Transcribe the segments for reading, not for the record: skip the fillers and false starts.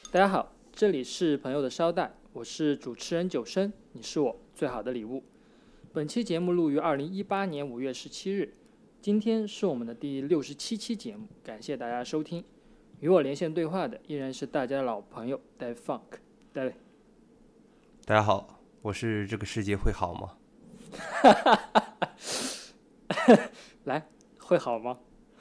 大家好，这里是朋友的捎带，我是主持人九生，你是我最好的礼物。本期节目录于2018年5月17日，今天是我们的第67期节目，感谢大家收听。与我连线对话的依然是大家的老朋友戴 Funk， 戴维。 大家好，我是这个世界会好吗？ 来，会好吗？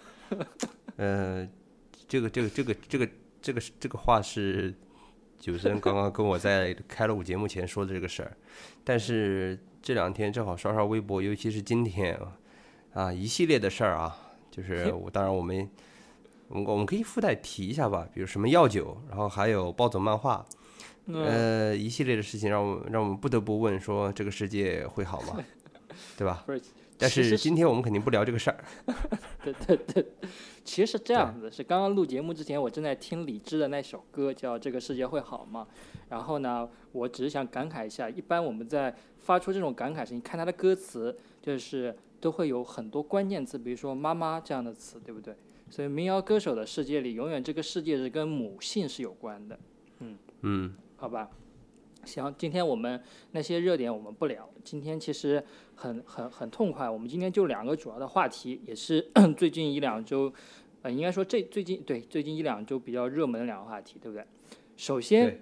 这个话是九生刚刚跟我在开了节目前说的这个事儿，但是这两天正好刷刷微博，尤其是今天啊，一系列的事儿啊，就是当然我们可以附带提一下吧，比如什么药酒，然后还有暴走漫画，一系列的事情让我们不得不问说这个世界会好吗？对吧？ 不是， 但是今天我们肯定不聊这个事儿。 对，其实是这样子，是刚刚录节目之前，我正在听李志的那首歌，叫《这个世界会好吗》。然后呢，我只是想感慨一下，一般我们在发出这种感慨时，你看他的歌词，就是都会有很多关键词，比如说妈妈这样的词，对不对？所以民谣歌手的世界里，永远这个世界是跟母性是有关的。好吧。行，今天我们那些热点我们不聊，今天其实很痛快。我们今天就两个主要的话题，也是最近一两周，应该说最近一两周比较热门的两个话题，对不对？首先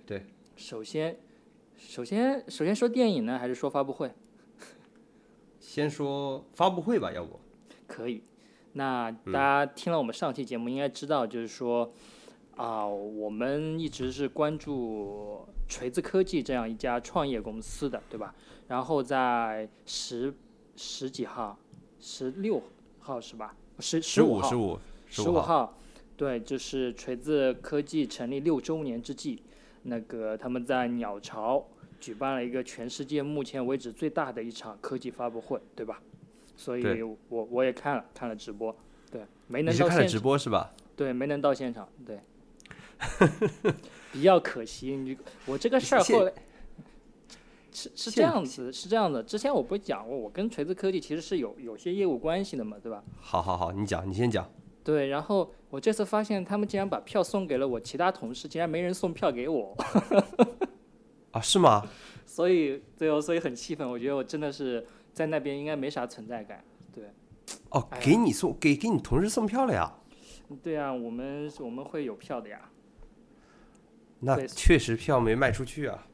说电影呢，还是说发布会？ 先说发布会吧，要不？ 可以。那大家听了我们上期节目，应该知道，就是说我们一直是关注锤子科技这样一家创业公司的，对吧？然后在十几号，16号是吧？15号，对，就是锤子科技成立6周年之际，那个他们在鸟巢举办了一个全世界目前为止最大的一场科技发布会，对吧？所以我也看了直播，对，没能到现场。 你是看了直播是吧？ 对，没能到现场，对。比较可惜，我这个事儿后来是这样子，之前我不是讲过，我跟锤子科技其实是有些业务关系的嘛，对吧？ 好，你先讲。 对，然后我这次发现他们竟然把票送给了我其他同事，竟然没人送票给我。 啊，是吗？ 所以很气愤，我觉得我真的是在那边应该没啥存在感。对。 哦，给你同事送票了呀？ 对啊，我们会有票的呀。 那确实票没卖出去啊。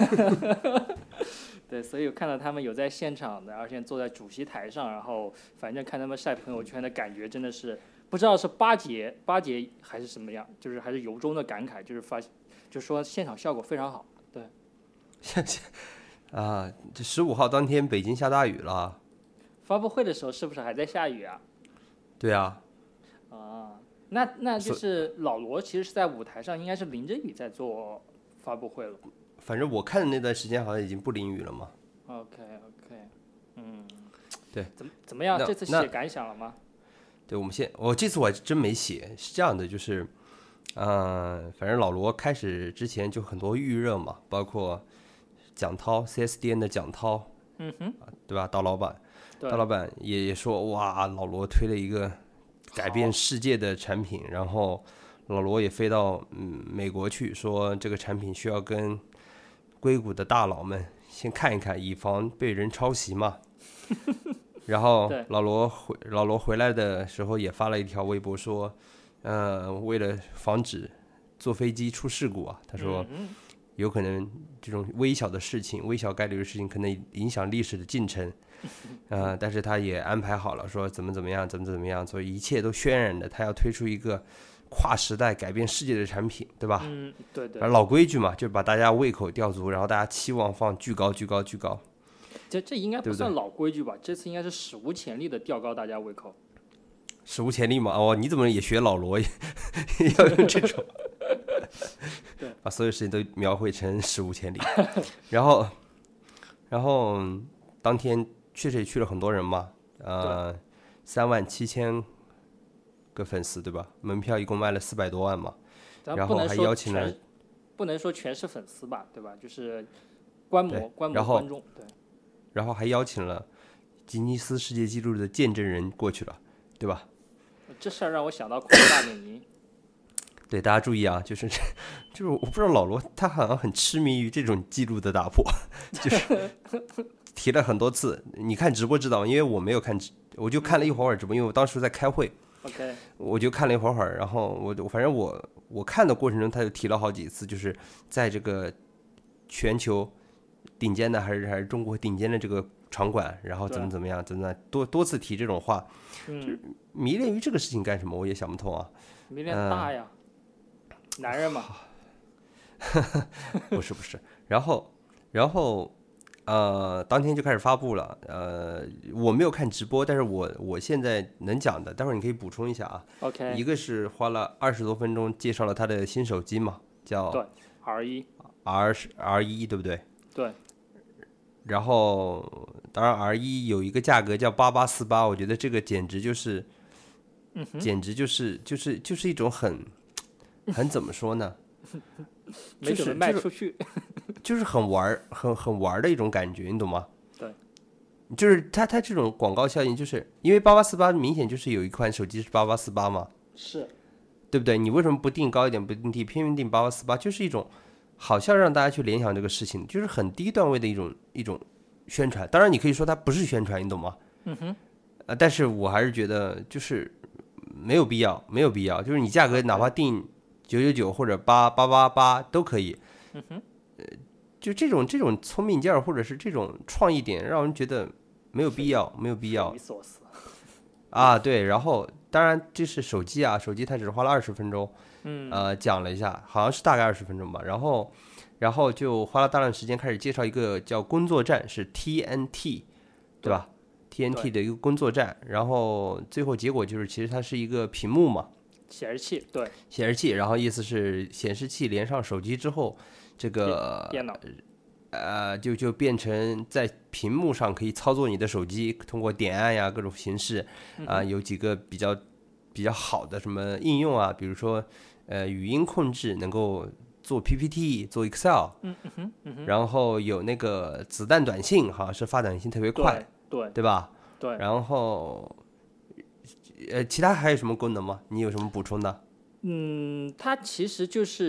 对，所以我看到他们有在现场的，而且坐在主席台上，然后反正看他们晒朋友圈的感觉真的是不知道是巴结还是什么样，就是还是由衷的感慨，就是说现场效果非常好。对。 这15号当天北京下大雨了。 发布会的时候是不是还在下雨啊？ 对啊。 那就是老罗其实是在舞台上，应该是淋着雨在做发布会了。 反正我看的那段时间好像已经不淋雨了嘛。 OK， 对。 怎么样？这次写感想了吗？ 对，我这次我还真没写，是这样的，就是，反正老罗开始之前就很多预热嘛，包括蒋涛 CSDN 的蒋涛，对吧？刀老板也说，哇，老罗推了一个改变世界的产品，然后老罗也飞到美国去，说这个产品需要跟硅谷的大佬们先看一看，以防被人抄袭嘛。然后老罗回来的时候也发了一条微博说，为了防止坐飞机出事故啊，他说有可能这种微小的事情、微小概率的事情可能影响历史的进程。但是他也安排好了，说怎么样，所以一切都渲染的他要推出一个跨时代改变世界的产品，对吧？ 对。 老规矩嘛，就把大家胃口吊足，然后大家期望放巨高。 这应该不算老规矩吧？这次应该是史无前例的吊高大家胃口。 史无前例嘛？哦，你怎么也学老罗要用这种把所有事情都描绘成史无前例。然后当天确实也去了很多人嘛，37000个粉丝，对吧？门票一共卖了400多万嘛，然后还邀请了， 不能说全是粉丝吧，对吧？就是观众，对。 然后还邀请了吉尼斯世界纪录的见证人过去了，对吧？ 这事儿让我想到孔大本营。 对，大家注意啊，就是就是我不知道老罗他好像很痴迷于这种记录的打破，就是提了很多次。你看直播知道，因为我没有看，我就看了一会儿直播，因为我当时在开会。 OK， 我就看了一会儿，然后反正我看的过程中，他就提了好几次，就是在这个全球顶尖的还是中国顶尖的这个场馆，然后怎么样，多次提这种话，就是迷恋于这个事情干什么，我也想不通啊。 迷恋大呀，男人嘛。 不是，然后当天就开始发布了。我没有看直播，但是我现在能讲的，待会儿你可以补充一下啊。 OK， 一个是花了20多分钟介绍了他的新手机嘛，叫对 R1， R1，对不对？ 对。 然后当然 R1有一个价格叫8848，我觉得这个简直就是，简直就是一种很怎么说呢？ 没准备卖出去， 就是很玩的一种感觉，你懂吗？ 对， 就是它这种广告效应，就是因为8848明显就是有一款手机是8848嘛， 是， 对不对？你为什么不定高一点，不定低，偏定8848？就是一种好像让大家去联想这个事情，就是很低段位的一种宣传。当然，你可以说它不是宣传，你懂吗？但是我还是觉得就是没有必要，就是你价格哪怕定999或者8888都可以。就这种聪明劲儿，或者是这种创意点，让人觉得没有必要。 匪夷所思啊，对。然后当然这是手机啊，手机它只花了20分钟，讲了一下，好像是大概20分钟吧。然后就花了大量时间开始介绍一个叫工作站，是 TNT， 对吧？TNT 的一个工作站。然后最后结果就是，其实它是一个屏幕嘛， 显示器，对， 显示器。然后意思是显示器连上手机之后，这个电脑就变成在屏幕上可以操作你的手机，通过点按呀各种形式有几个比较好的什么应用啊，比如说语音控制，能够做 PPT 做 Excel，然后有那个子弹短信，好像是发短信特别快，对吧？ 对。 然后其他还有什么功能吗？你有什么补充的？ 它其实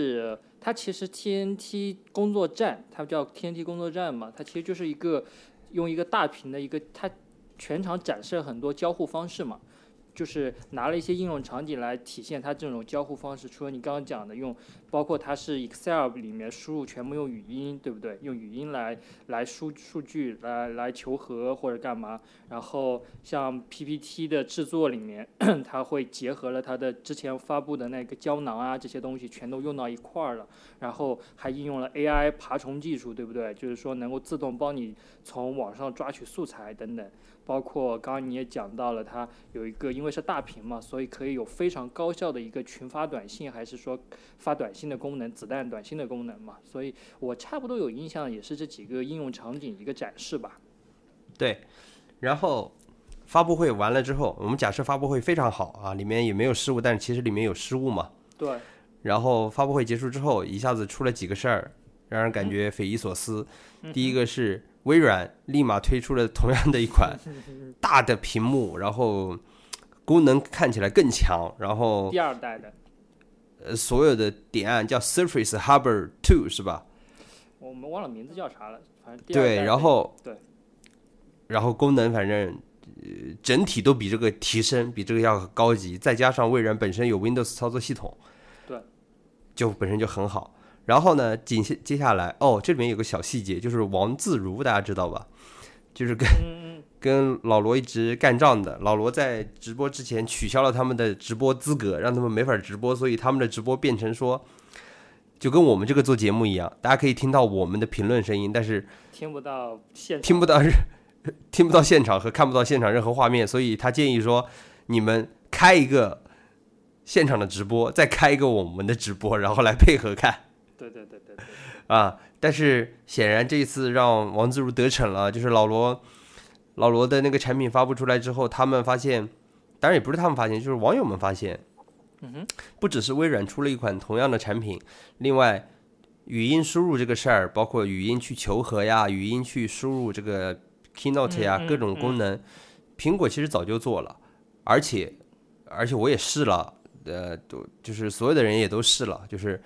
TNT 工作站，它叫 TNT 工作站嘛，它其实就是用一个大屏的它全场展示了很多交互方式嘛，就是拿了一些应用场景来体现它这种交互方式。除了你刚刚讲的包括它是 Excel 里面输入全部用语音，对不对？用语音来输数据，来求和或者干嘛。然后像 PPT 的制作里面，它会结合了它的之前发布的那个胶囊啊，这些东西全都用到一块儿了。然后还应用了 AI 爬虫技术，对不对？就是说能够自动帮你从网上抓取素材等等。包括刚刚你也讲到了，它有一个因为是大屏嘛，所以可以有非常高效的一个群发短信，还是说发短信的功能，子弹短信的功能嘛。所以我差不多有印象，也是这几个应用场景一个展示吧。 对，然后发布会完了之后，我们假设发布会非常好啊，里面也没有失误，但是其实里面有失误嘛。 对。 然后发布会结束之后，一下子出了几个事儿，让人感觉匪夷所思。第一个是微软立马推出了同样的一款大的屏幕，然后功能看起来更强，然后第二代的所有的点按叫 Surface Harbor 2是吧？ 我们忘了名字叫啥了，反正第二代对，然后功能反正整体都比这个提升，比这个要高级，再加上微软本身有 Windows 操作系统， 对， 就本身就很好。然后呢，接下来这里面有个小细节，就是王自如，大家知道吧？就是跟老罗一直干仗的。老罗在直播之前取消了他们的直播资格，让他们没法直播，所以他们的直播变成说，就跟我们这个做节目一样，大家可以听到我们的评论声音，但是听不到现场和看不到现场任何画面，所以他建议说，你们开一个现场的直播，再开一个我们的直播，然后来配合看。 对但是显然这一次让王自如得逞了，就是老罗的那个产品发布出来之后，他们发现，当然也不是他们发现，就是网友们发现，不只是微软出了一款同样的产品，另外语音输入这个事儿，包括语音去求和呀，语音去输入这个 Keynote 呀，各种功能，苹果其实早就做了，而且我也试了，就是所有的人也都试了，就是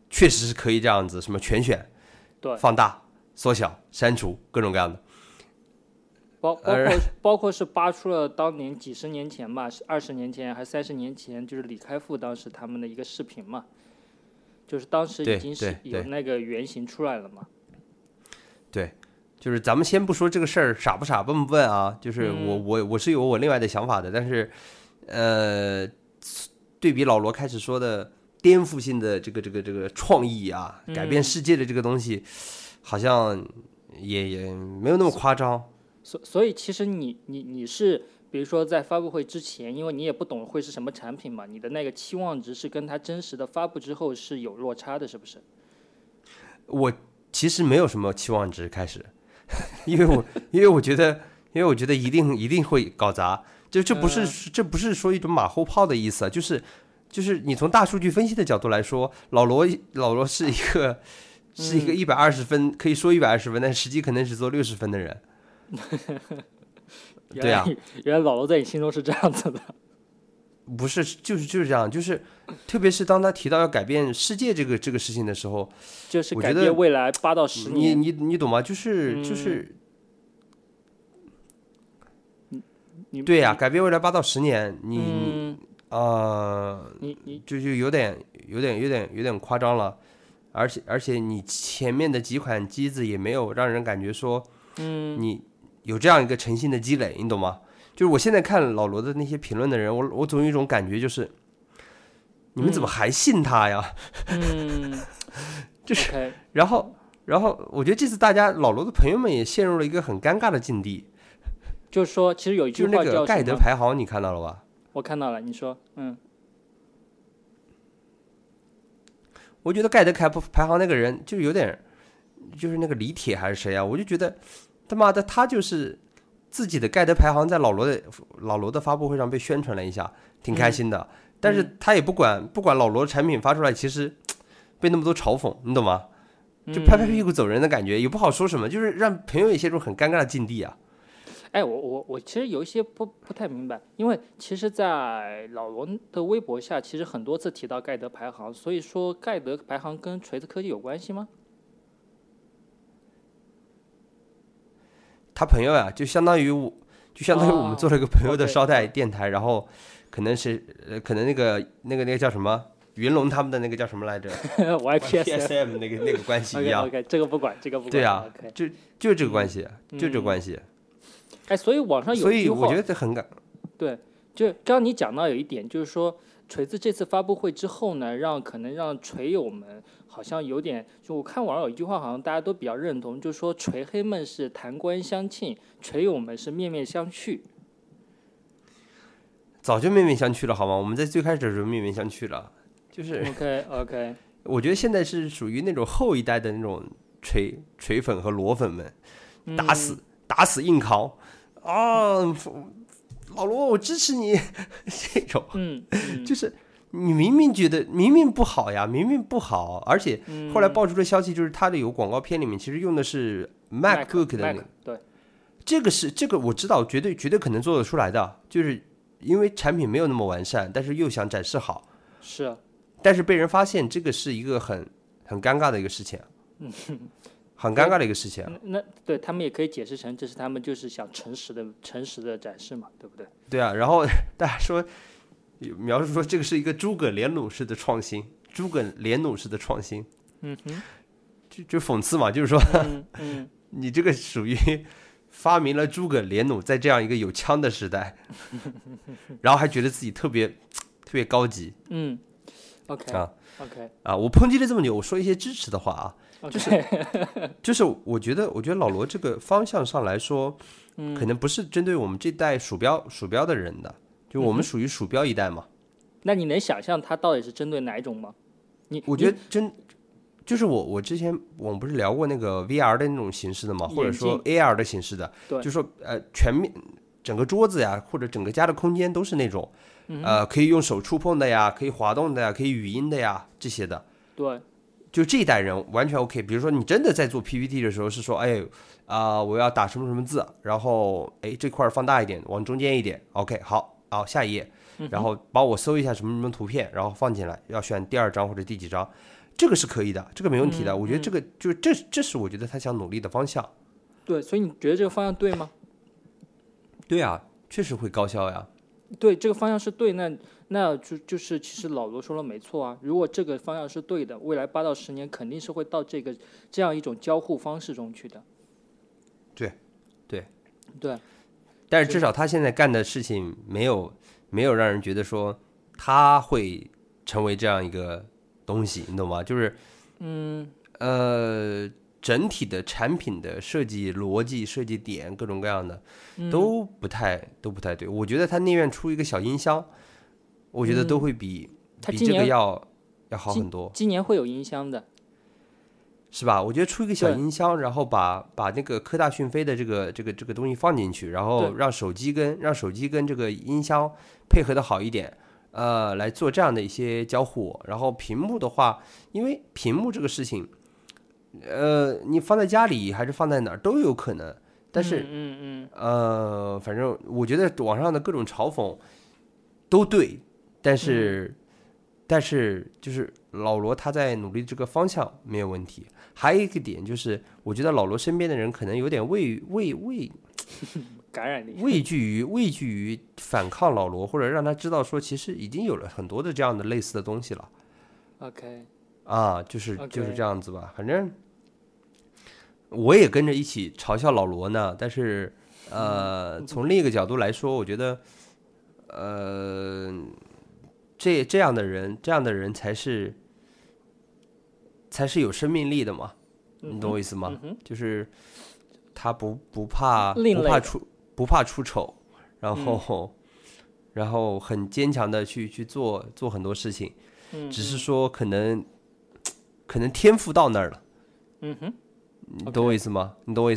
确实是可以这样子，什么全选、 对， 放大、缩小、删除，各种各样的。 包括是扒出了当年几十年前吧，是20年前还是30年前，就是李开复当时他们的一个视频嘛，就是当时已经是有那个原型出来了嘛。 对，就是咱们先不说这个事儿傻不傻、笨不笨啊，就是我是有我另外的想法的，但是对比老罗开始说的颠覆性的这个创意啊，改变世界的这个东西，好像也没有那么夸张。 所以其实你是比如说在发布会之前，因为你也不懂会是什么产品嘛，你的那个期望值是跟它真实的发布之后是有落差的，是不是？ 我其实没有什么期望值开始，因为我觉得一定会搞砸，这不是说一种马后炮的意思啊，就是你从大数据分析的角度来说，老罗是一个120分，可以说120分，但实际可能只做60分的人。对啊， 原来老罗在你心中是这样子的。 不是，就是这样，就是特别是当他提到要改变世界这个事情的时候， 就是改变未来8到10年。 你懂吗？对呀，改变未来8到10年，你就有点夸张了，而且你前面的几款机子也没有让人感觉说，你有这样一个诚信的积累，你懂吗？就是我现在看老罗的那些评论的人，我总有一种感觉，就是你们怎么还信他呀？就是， okay. 然后我觉得这次大家老罗的朋友们也陷入了一个很尴尬的境地， 就是说，其实有一句话就是那个盖德排行，你看到了吧？ 我看到了，你说， 我觉得盖德排行那个人就有点，就是那个李铁还是谁啊？我就觉得他妈的他就是自己的盖德排行在老罗的发布会上被宣传了一下，挺开心的。但是他也不管老罗产品发出来，其实被那么多嘲讽，你懂吗？就拍拍屁股走人的感觉，也不好说什么，就是让朋友也陷入很尴尬的境地啊。 哎，我其实有一些不太明白，因为其实，在老罗的微博下，其实很多次提到盖德排行，所以说盖德排行跟锤子科技有关系吗？ 他朋友呀，就相当于我们做了一个朋友的捎带电台，然后可能那个叫什么云龙他们的那个叫什么来着？YPSM 那个关系一样。 OK， 这个不管。 对啊，就这个关系，就这个关系。 哎，所以网上有一句话， 所以我觉得很对，就刚刚你讲到有一点，就是说锤子这次发布会之后呢，可能让锤友们好像有点，就我看网上有一句话，好像大家都比较认同，就是说锤黑们是弹冠相庆，锤友们是面面相觑。 早就面面相觑了，好吗？我们在最开始的时候面面相觑了，就是 OK。 我觉得现在是属于那种后一代的那种锤粉和裸粉们，打死硬扛啊！老罗，我支持你这种，就是你明明觉得明明不好呀，明明不好，而且后来爆出的消息就是他的有广告片里面其实用的是 MacBook 的那个， 对， 这个我知道，绝对可能做得出来的，就是因为产品没有那么完善，但是又想展示好， 是， 但是被人发现，这个是一个很尴尬的一个事情，很尴尬的一个事情。 那对他们也可以解释成这是他们就是想诚实的展示嘛，对不对？ 对啊，然后大家说描述说这个是一个诸葛连弩式的创新，就讽刺嘛，就是说，你这个属于发明了诸葛连弩，在这样一个有枪的时代，然后还觉得自己特别高级。 OK 啊，我抨击了这么久，我说一些支持的话啊。就是我觉得老罗这个方向上来说，可能不是针对我们这代鼠标的人的，就我们属于鼠标一代嘛。 那你能想象它到底是针对哪一种吗？ 我觉得就是我之前我们不是聊过那个 VR 的那种形式的嘛，或者说 AR 的形式的，就说全面整个桌子呀，或者整个家的空间都是那种可以用手触碰的呀，可以滑动的呀，可以语音的呀这些的。 对。 就这一代人完全 OK， 比如说你真的在做 PPT 的时候是说，我要打什么什么字，然后这块放大一点，往中间一点 ，OK， 好，下一页，然后帮我搜一下什么什么图片，然后放进来，要选第2张或者第几张， 这个是可以的，这个没问题的。我觉得这嗯个这是我觉得他想努力的方向。 对，所以你觉得这个方向对吗？ 对啊，确实会高效呀。 对，这个方向是对，那就是其实老罗说了没错啊。如果这个方向是对的，未来8到10年肯定是会到这样一种交互方式中去的。 对，对， 对， 但是至少他现在干的事情没有让人觉得说他会成为这样一个东西，你懂吗？就是整体的产品的设计逻辑、设计点各种各样的都不太对。我觉得他宁愿出一个小音箱，我觉得都会比这个要好很多。 今年会有音箱的， 是吧？我觉得出一个小音箱，然后把那个科大讯飞的这个东西放进去，然后让手机跟这个音箱配合的好一点，来做这样的一些交互。然后屏幕的话，因为屏幕这个事情，你放在家里还是放在哪儿都有可能。但是，反正我觉得网上的各种嘲讽都对，但是就是老罗他在努力这个方向没有问题。还有一个点就是，我觉得老罗身边的人可能有点感染力， 畏惧于反抗老罗，或者让他知道说，其实已经有了很多的这样的类似的东西了。 OK， 就是这样子吧。反正我也跟着一起嘲笑老罗呢，但是从另一个角度来说，我觉得这样的人才是有生命力的嘛，你懂我意思吗？就是他不怕出丑，然后很坚强的去做很多事情，只是说可能天赋到那儿了。你懂我意思吗？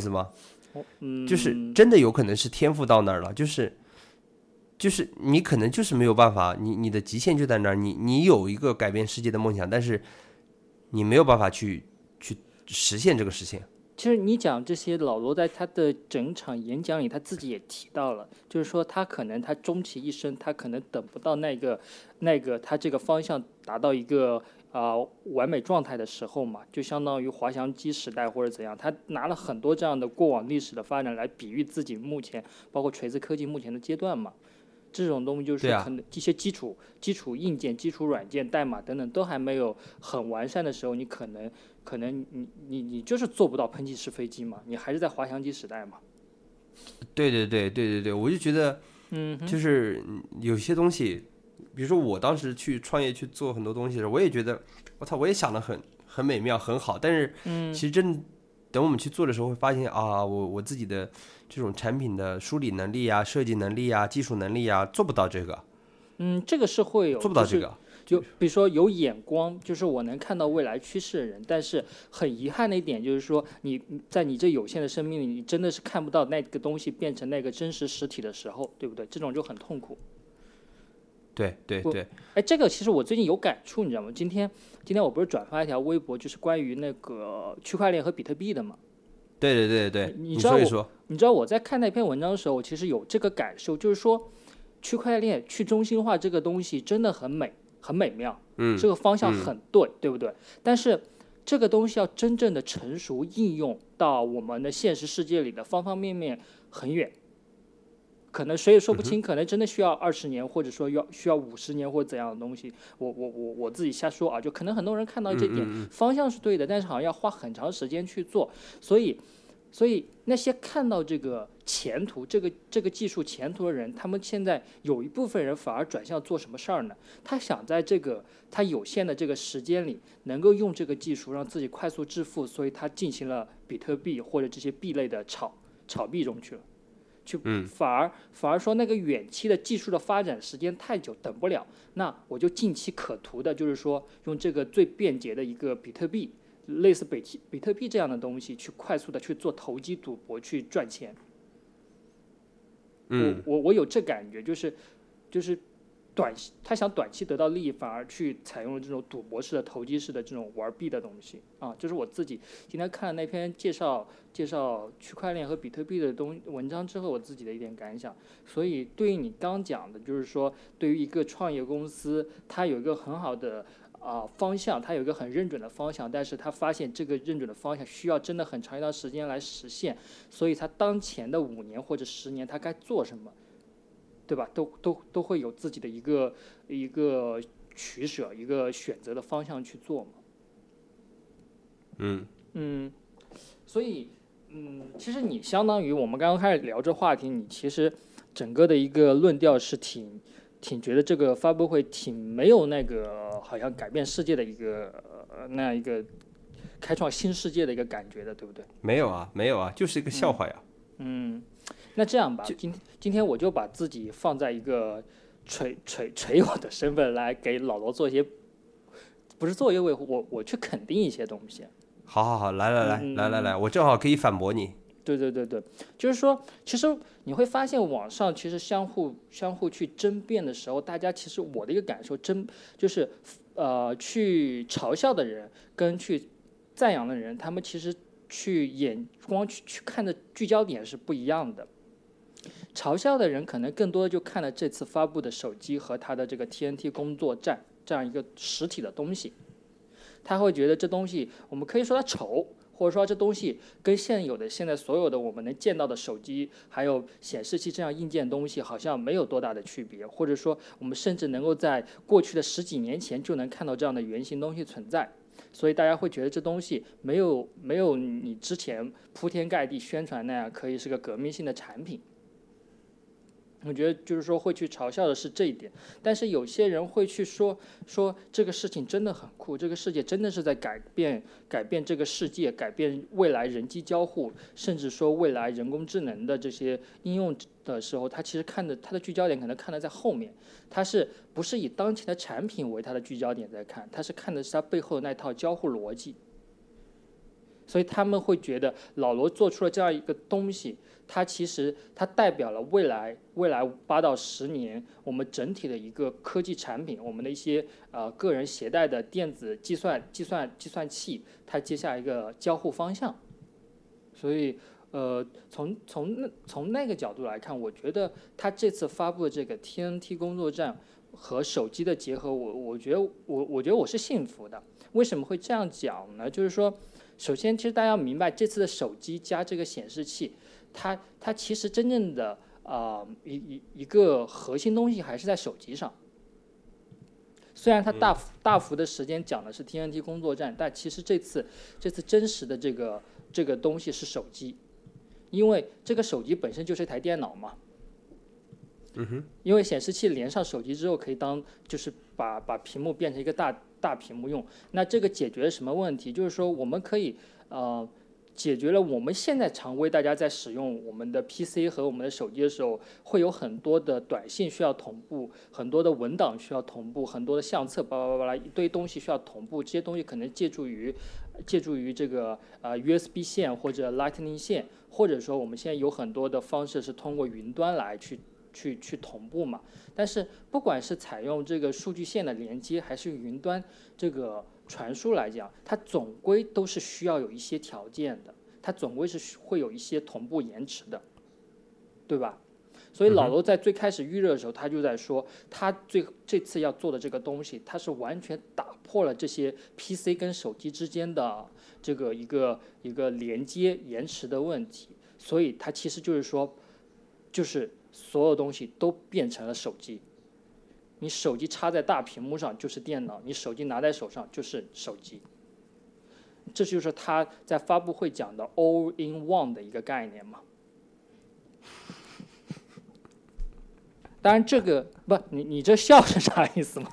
就是真的有可能是天赋到那儿了，就是你可能就是没有办法，你的极限就在那儿，你有一个改变世界的梦想，但是你没有办法去实现这个事情。 其实你讲这些，老罗在他的整场演讲里，他自己也提到了，就是说他可能他终其一生，他可能等不到那个他这个方向达到一个完美状态的时候嘛，就相当于滑翔机时代或者怎样，他拿了很多这样的过往历史的发展来比喻自己目前，包括锤子科技目前的阶段嘛。这种东西就是可能一些基础硬件、基础软件、代码等等都还没有很完善的时候，你可能你就是做不到喷气式飞机嘛，你还是在滑翔机时代嘛。 对，我就觉得，就是有些东西，比如说我当时去创业去做很多东西的时候，我也觉得，我也想得很美妙很好，但是其实等我们去做的时候，会发现我自己的这种产品的梳理能力啊、设计能力啊、技术能力啊，做不到这个。 这个是会有， 做不到这个。 就比如说有眼光，就是我能看到未来趋势的人，但是很遗憾的一点就是说，你在你这有限的生命里，你真的是看不到那个东西变成那个真实实体的时候，对不对？这种就很痛苦。 对， 哎，这个其实我最近有感触，你知道吗？今天我不是转发一条微博，就是关于那个区块链和比特币的嘛。 对， 你说一说。 你知道我在看那篇文章的时候，我其实有这个感受，就是说，区块链、去中心化这个东西真的很美妙，这个方向很对，对不对？但是这个东西要真正的成熟应用到我们的现实世界里的方方面面很远。可能谁也说不清，可能真的需要20年，或者说需要50年或怎样的东西。我自己瞎说啊，就可能很多人看到这点方向是对的，但是好像要花很长时间去做。所以那些看到这个前途，这个技术前途的人，他们现在有一部分人反而转向做什么事儿呢？他想在这个他有限的这个时间里，能够用这个技术让自己快速致富，所以他进行了比特币或者这些币类的炒币中去了。反而说那个远期的技术的发展时间太久，等不了，那我就近期可图的，就是说用这个最便捷的一个比特币，类似比特币这样的东西，去快速的去做投机赌博去赚钱。我有这感觉，就是他想短期得到利益，反而去采用了这种赌博式的、投机式的这种玩币的东西啊。就是我自己今天看了那篇介绍区块链和比特币的文章之后，我自己的一点感想。所以对于你刚讲的，就是说对于一个创业公司，它有一个很好的方向，它有一个很认准的方向，但是他发现这个认准的方向需要真的很长一段时间来实现，所以他当前的5年或者10年他该做什么，对吧？都会有自己的一个取舍，一个选择的方向去做嘛。所以其实你相当于我们刚刚开始聊这话题，你其实整个的一个论调是挺觉得这个发布会挺没有那个好像改变世界的一个那样一个开创新世界的一个感觉的，对不对？ 没有啊，就是一个笑话呀。 那这样吧，今天我就把自己放在一个锤友的身份来给老罗做一些，不是做一些维护，我去肯定一些东西。 好，来，我正好可以反驳你。 对，就是说，其实你会发现网上其实相互去争辩的时候，大家其实我的一个感受就是去嘲笑的人跟去赞扬的人，他们其实去眼光去看的聚焦点是不一样的。嘲笑的人可能更多的就看了这次发布的手机和它的这个 TNT 工作站这样一个实体的东西，他会觉得这东西我们可以说它丑，或者说这东西跟现在所有的我们能见到的手机还有显示器这样硬件东西好像没有多大的区别，或者说我们甚至能够在过去的10几年前就能看到这样的原型东西存在，所以大家会觉得这东西没有你之前铺天盖地宣传那样可以是个革命性的产品。我觉得就是说会去嘲笑的是这一点，但是有些人会去说这个事情真的很酷，这个世界真的是在改变这个世界，改变未来人机交互，甚至说未来人工智能的这些应用的时候，他其实看的他的聚焦点可能看的在后面，他是不是以当前的产品为他的聚焦点在看，他是看的是他背后的那套交互逻辑。所以他们会觉得老罗做出了这样一个东西，它其实它代表了未来8到10年我们整体的一个科技产品，我们的一些个人携带的电子计算器，它接下来一个交互方向。所以从那个角度来看，我觉得他这次发布的这个 TNT 工作站和手机的结合，我觉得我是幸福的。为什么会这样讲呢？就是说，首先，其实大家要明白，这次的手机加这个显示器，它其实真正的一个核心东西还是在手机上。虽然它大幅的时间讲的是 TNT 工作站，但其实这次真实的这个东西是手机，因为这个手机本身就是一台电脑嘛。因为显示器连上手机之后，可以就是把屏幕变成一个大屏幕用。那这个解决了什么问题？就是说我们可以解决了我们现在常规大家在使用我们的 PC 和我们的手机的时候，会有很多的短信需要同步，很多的文档需要同步，很多的相册巴拉巴拉一堆东西需要同步。这些东西可能借助于这个USB 线或者 Lightning 线，或者说我们现在有很多的方式是通过云端来去同步嘛。但是不管是采用这个数据线的连接，还是云端这个传输来讲，它总归都是需要有一些条件的，它总归是会有一些同步延迟的，对吧？所以老罗在最开始预热的时候，他就在说，他这次要做的这个东西，它是完全打破了这些 PC 跟手机之间的这个一个连接延迟的问题。所以它其实就是说，就是所有东西都变成了手机。你手机插在大屏幕上就是电脑，你手机拿在手上就是手机。这就是他在发布会讲的 all in one 的一个概念嘛。当然这个不，你这笑是啥意思吗？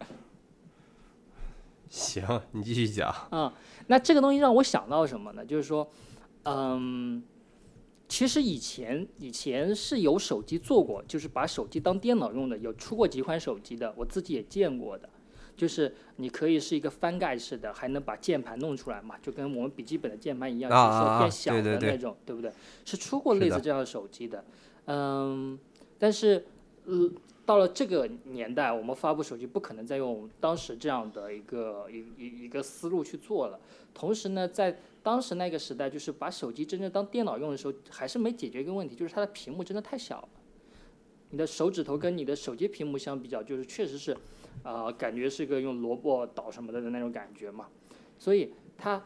行，你继续讲。 那这个东西让我想到什么呢？就是说，其实以前是有手机做过，就是把手机当电脑用的，有出过几款手机的，我自己也见过的。就是你可以是一个翻盖式的，还能把键盘弄出来嘛，就跟我们笔记本的键盘一样，只是变小的那种，对不对？是出过类似这样的手机的。但是到了这个年代，我们发布手机不可能再用当时这样的一个思路去做了。同时呢，在当时那个时代，就是把手机真正当电脑用的时候，还是没解决一个问题，就是它的屏幕真的太小了。 你的手指头跟你的手机屏幕相比较，就是确实是，感觉是个用萝卜捣什么的那种感觉嘛。所以它，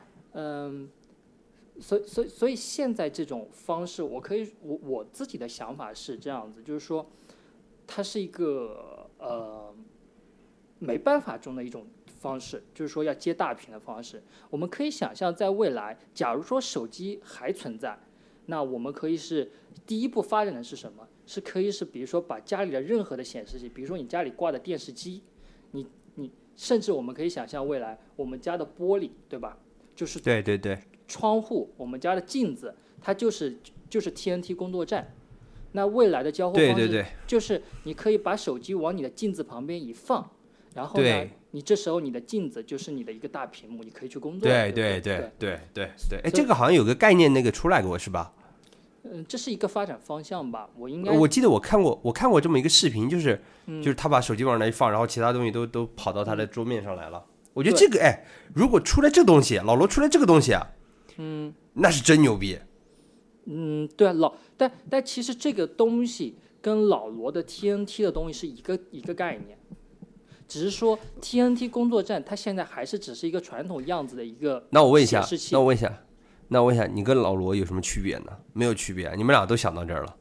所以现在这种方式，我自己的想法是这样子，就是说，它是一个没办法中的一种方式，就是说要接大屏的方式。我们可以想象，在未来，假如说手机还存在，那我们可以是第一步发展的是什么？是可以是比如说把家里的任何的显示器，比如说你家里挂的电视机，你甚至我们可以想象未来我们家的玻璃，对吧？就是对对对， 窗户，我们家的镜子，它就是 TNT 工作站。那未来的交互方式， 对对对， 就是你可以把手机往你的镜子旁边一放，然后呢对， 你这时候你的镜子就是你的一个大屏幕，你可以去工作。 对对对对对对，哎， 所以这个好像有个概念那个出来过是吧？ 这是一个发展方向吧， 我记得我看过这么一个视频，就是他把手机往那一放，然后其他东西都跑到他的桌面上来了。我觉得这个如果出来这东西，老罗出来这个东西啊，那是真牛逼。 对啊，但其实这个东西跟老罗的 TNT 的东西是一个概念，只是说 TNT 工作站它现在还是只是一个传统样子的一个那我问一下显示器。 你跟老罗有什么区别呢？没有区别，你们俩都想到这儿了。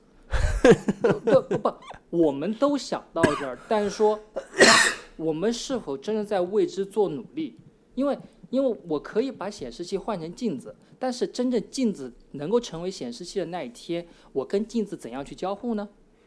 不，我们都想到这儿，但是说我们是否真的在为之做努力？因为我可以把显示器换成镜子，但是真正镜子能够成为显示器的那一天，我跟镜子怎样去交互呢？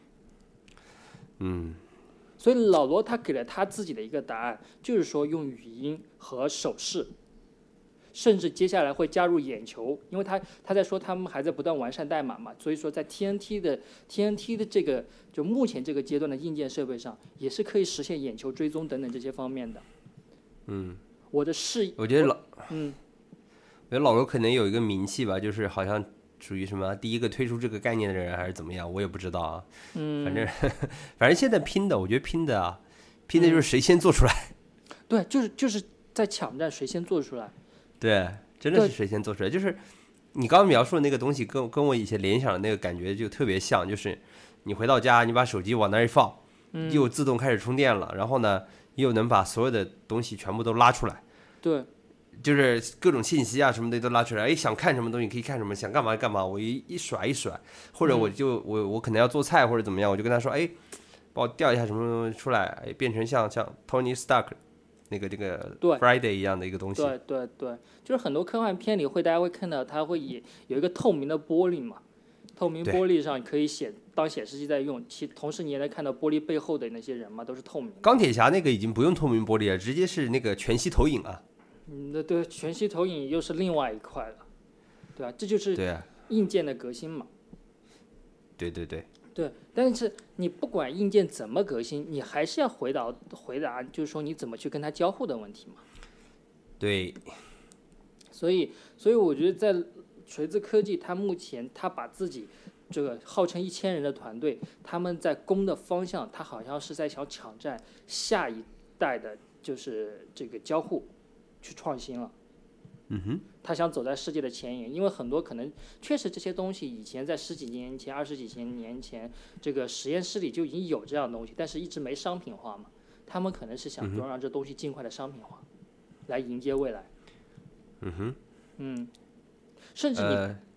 所以老罗他给了他自己的一个答案，就是说用语音和手势，甚至接下来会加入眼球，因为他在说他们还在不断完善代码嘛，所以说在 TNT 的这个就目前这个阶段的硬件设备上，也是可以实现眼球追踪等等这些方面的。我觉得老罗可能有一个名气吧，就是好像属于什么第一个推出这个概念的人，还是怎么样，我也不知道啊。反正现在我觉得拼的就是谁先做出来。 对，就是在抢占谁先做出来。 对，真的是谁先做出来。就是你刚刚描述的那个东西跟我以前联想的那个感觉就特别像，就是你回到家，你把手机往那儿一放，又自动开始充电了，然后呢又能把所有的东西全部都拉出来。 对， 就是各种信息啊什么的都拉出来，想看什么东西可以看什么，想干嘛干嘛，我一甩一甩，或者我可能要做菜或者怎么样，我就跟他说，帮我调一下什么东西出来，变成像 Tony Stark 那个这个 Friday 一样的一个东西。 对，就是很多科幻片里大家会看到，它会有一个透明的玻璃嘛，透明玻璃上可以当显示器在用，同时你也能看到玻璃背后的那些人嘛，都是透明的。 钢铁侠那个已经不用透明玻璃了，直接是那个全息投影啊。 对，全息投影又是另外一块了，对吧？这就是硬件的革新嘛。对，但是你不管硬件怎么革新，你还是要回答，就是说你怎么去跟它交互的问题嘛。 对。 所以我觉得在锤子科技，它目前把自己这个号称1000人的团队，他们在攻的方向，他好像是在想抢占下一代的，就是这个交互去创新了。他想走在世界的前沿，因为很多可能确实这些东西以前在10几年前、20几年前，这个实验室里就已经有这样的东西，但是一直没商品化嘛。他们可能是想让这东西尽快的商品化，来迎接未来。甚至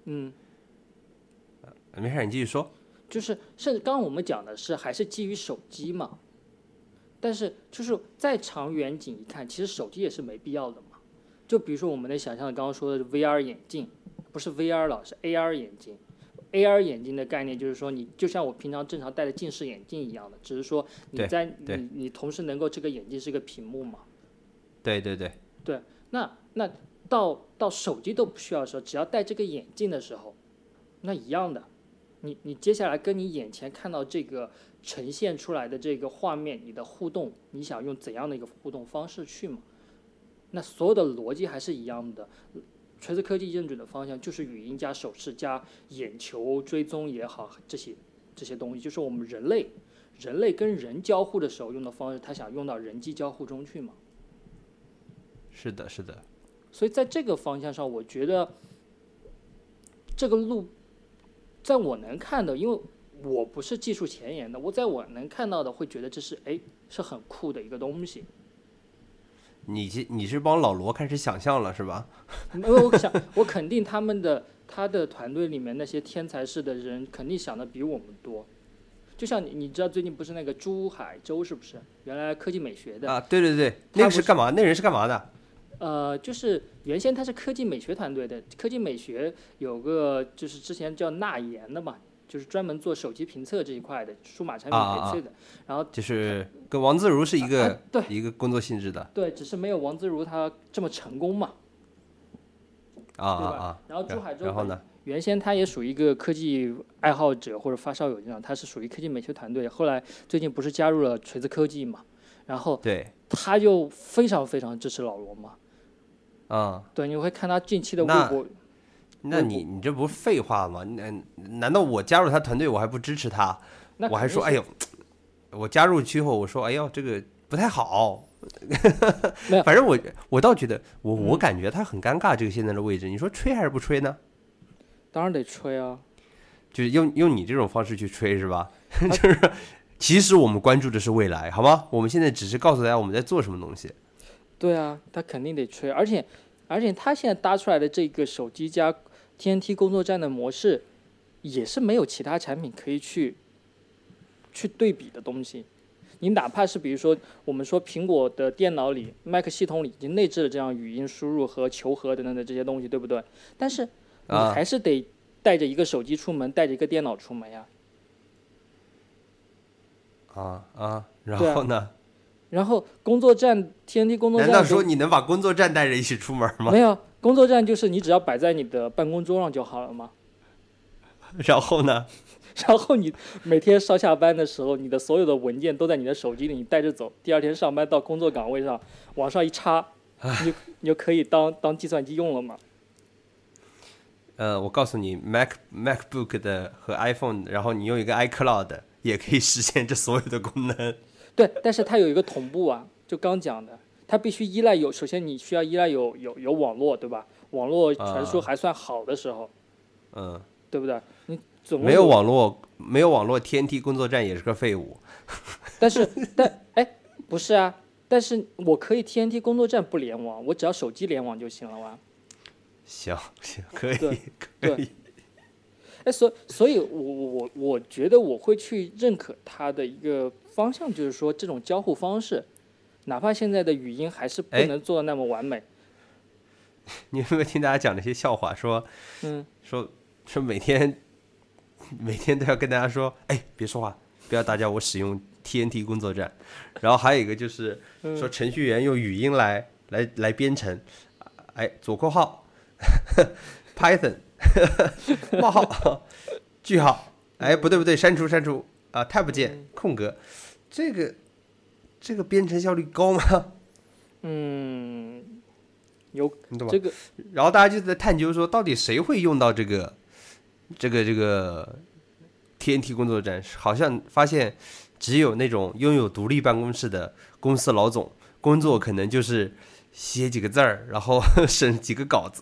没事，你继续说。 就是甚至刚刚我们讲的是还是基于手机嘛，但是就是再长远景一看，其实手机也是没必要的嘛。就比如说我们能想象的刚刚说的 VR 眼镜，不是 VR 了，是 AR 眼镜。AR 眼镜的概念就是说，你就像我平常正常戴的近视眼镜一样的，只是说你同时能够这个眼镜是个屏幕嘛。 对， 那到手机都不需要的时候，只要戴这个眼镜的时候，那一样的，你接下来跟你眼前看到这个呈现出来的这个画面，你的互动，你想用怎样的一个互动方式去嘛？那所有的逻辑还是一样的。锤子科技认准的方向就是语音加手势加眼球追踪也好，这些东西，就是我们人类跟人交互的时候用的方式，他想用到人机交互中去嘛？ 是的。 所以在这个方向上，我觉得这个路，在我能看的，因为我不是技术前沿的，我能看到的会觉得这是是很酷的一个东西。 你是帮老罗开始想象了是吧？ 因为我肯定他的团队里面那些天才式的人肯定想的比我们多。就像你知道最近不是那个朱海洲是不是？原来科技美学的啊，对对对，那个是干嘛？那人是干嘛的？ 就是原先他是科技美学团队的，科技美学有个就是之前叫纳研的嘛，就是专门做手机评测这一块的数码产品培训的。然后就是跟王自如是一个、 对一个工作性质的。 对，只是没有王自如他这么成功嘛。对吧？然后朱海洲， 然后呢？ 原先他也属于一个科技爱好者或者发烧友这样，他是属于科技美学团队。后来最近不是加入了锤子科技嘛，然后对， 他就非常非常支持老罗嘛。对，你会看他近期的微博。 那你这不是废话吗？难道我加入他团队我还不支持他？我还说哎呦，我加入去后我说哎呦这个不太好。反正我倒觉得我感觉他很尴尬这个现在的位置，你说吹还是不吹呢？ 当然得吹啊， 就是用你这种方式去吹是吧？就是其实我们关注的是未来，好吗？我们现在只是告诉大家我们在做什么东西。 对啊，他肯定得吹，而且他现在搭出来的这个手机加 TNT 工作站的模式，也是没有其他产品可以去对比的东西。你哪怕是比如说我们说苹果的电脑里 Mac 系统里已经内置了这样语音输入和求和等等的这些东西，对不对？但是你还是得带着一个手机出门，带着一个电脑出门呀。 然后呢？ 然后工作站 TNT 工作站， 难道说你能把工作站带着一起出门吗？ 没有，工作站就是你只要摆在你的办公桌上就好了吗？ 然后呢？ 然后你每天上下班的时候，你的所有的文件都在你的手机里，你带着走。第二天上班到工作岗位上，往上一插，你就可以当计算机用了嘛。 我告诉你 ，MacBook 的和 iPhone， 然后你用一个 iCloud 也可以实现这所有的功能。 对，但是它有一个同步啊，就刚讲的，它必须依赖首先你需要依赖有网络，对吧？网络传输还算好的时候，对不对？你总共没有网络 TNT 工作站也是个废物。 不是啊，但是我可以 TNT 工作站不联网，我只要手机联网就行了哇。 行，可以， 可以。所以我觉得我会去认可它的一个方向，就是说这种交互方式，哪怕现在的语音还是不能做的那么完美。 你有没有听大家讲那些笑话？说每天都要跟大家说，别说话，不要打搅我使用 TNT 工作站。然后还有一个就是说程序员用语音来编程，左括号Python 冒号句号，不对，删除Tab 键空格，这个编程效率高吗？ 有， 你懂吗？ 这个， 然后大家就在探究说，到底谁会用到这个 TNT 工作站？好像发现只有那种拥有独立办公室的公司老总，工作可能就是写几个字儿，然后审几个稿子。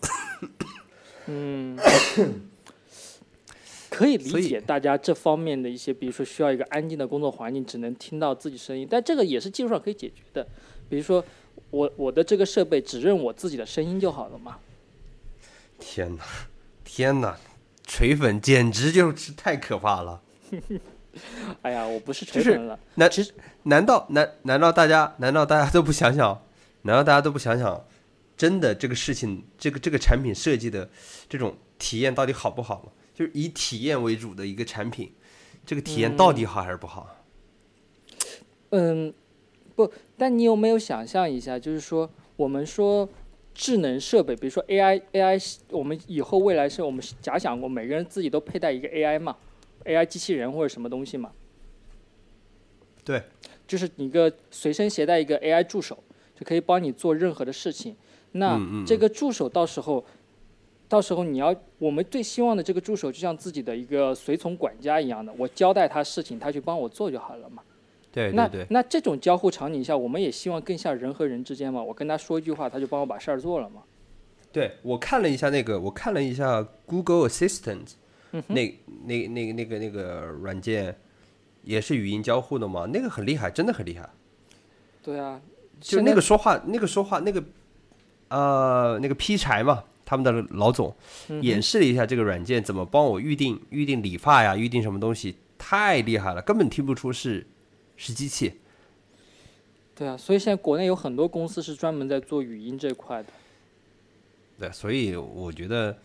可以理解大家这方面的一些，比如说需要一个安静的工作环境，只能听到自己声音，但这个也是技术上可以解决的。比如说我的这个设备只认我自己的声音就好了嘛。 天哪，锤粉简直就是太可怕了。 哎呀，我不是锤粉了。 难道大家都不想想？难道大家都不想想，真的这个事情，这个产品设计的这种体验到底好不好吗？就是以体验为主的一个产品，这个体验到底好还是不好？ 不，但你有没有想象一下，就是说我们说智能设备，比如说 AI， 我们以后未来是我们假想过每个人自己都佩戴一个 AI 嘛，AI 机器人或者什么东西嘛？ 对， 就是你个随身携带一个 AI 助手，就可以帮你做任何的事情。那这个助手到时候我们最希望的这个助手就像自己的一个随从管家一样的，我交代他事情，他去帮我做就好了嘛。 对。 那这种交互场景下，我们也希望更像人和人之间嘛。我跟他说一句话，他就帮我把事儿做了嘛。 对，我看了一下 Google Assistant， 我那个软件也是语音交互的嘛，那个很厉害，真的很厉害。 对啊， 就那个说话那个劈柴嘛，他们的老总演示了一下这个软件怎么帮我预定理发呀，预定什么东西，太厉害了，根本听不出是机器。 对啊，所以现在国内有很多公司是专门在做语音这块的。 对，所以我觉得，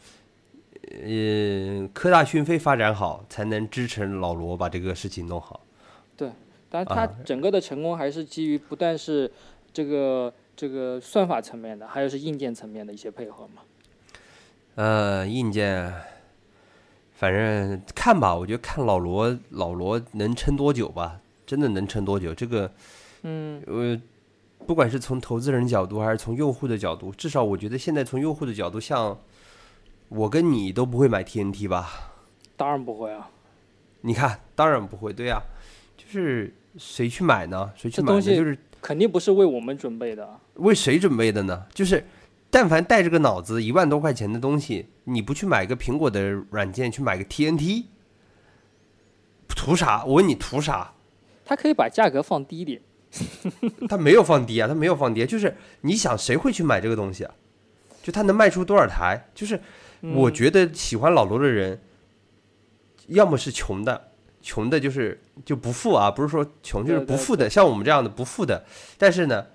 科大讯飞发展好，才能支撑老罗把这个事情弄好。 对，但它整个的成功还是基于不但是这个算法层面的，还有是硬件层面的一些配合嘛。 硬件，反正看吧，我觉得看老罗能撑多久吧，真的能撑多久？这个，不管是从投资人角度还是从用户的角度，至少我觉得现在从用户的角度，像我跟你都不会买 TNT 吧？ 当然不会啊！ 你看，当然不会，对呀，就是谁去买呢？谁去买呢？就是肯定不是为我们准备的。 为谁准备的呢？就是但凡带着个脑子，1万多块钱的东西，你不去买个苹果的软件，去买个 TNT， 图啥？我问你图啥？ 他可以把价格放低一点。 他没有放低啊，就是你想谁会去买这个东西啊？就他能卖出多少台？就是我觉得喜欢老罗的人，要么是穷的就不富啊，不是说穷就是不富的， 对， 像我们这样的不富的，但是呢，